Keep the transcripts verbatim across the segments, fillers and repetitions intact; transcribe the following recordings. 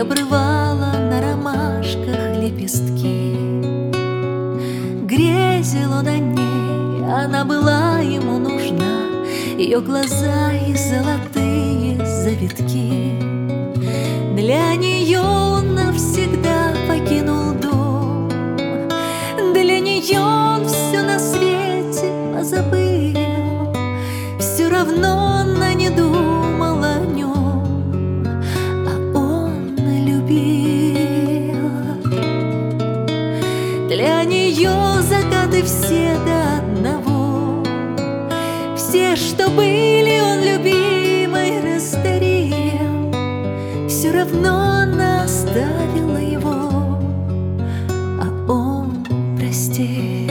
обрывала на ромашках лепестки. Грезил он о ней, она была ему нужна, ее глаза и золотые завитки. Для нее он навсегда покинул дом, для нее он все на свете позабыл. Все равно она не думала о нем, а он любил. Для нее закаты все до одного, все, что были, он любимой растворил. Все равно она оставила его, а он простил.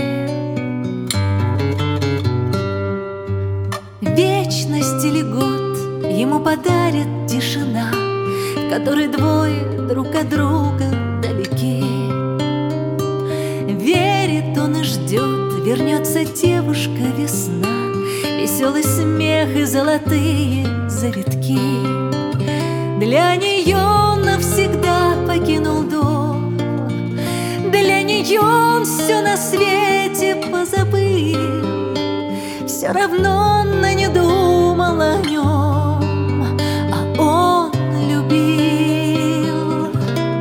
Вечность или год ему подарит тишина, в которой двое друг от друга далеки. Верит он и ждет, вернется девушка весна, веселый смех и золотые завитки. Для нее он навсегда покинул дом, для нее он все на свете позабыл. Все равно она не думала о нем, а он любил.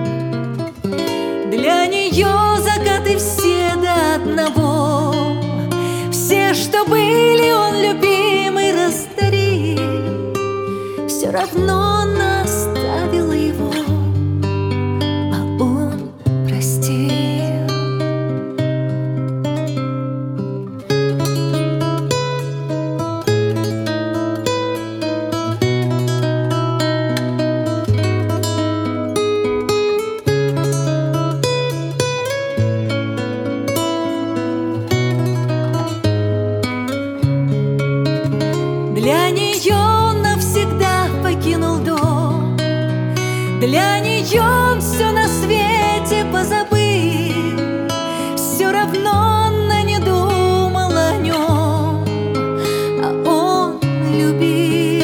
Для нее закаты все до одного, все, что были, он любимый растворил. Все равно она оставила его, а он простил. Для нее он навсегда покинул дом, для нее он все на свете позабыл. Все равно она не думала о нем, а он любил.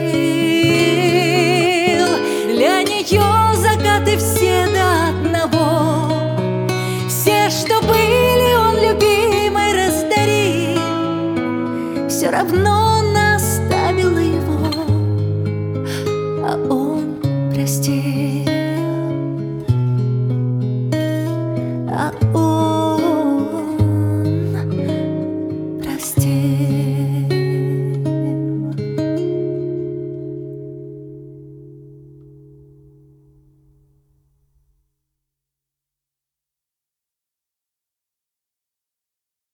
Для нее закаты все до одного, все, что были, он любимой растворил. Все равно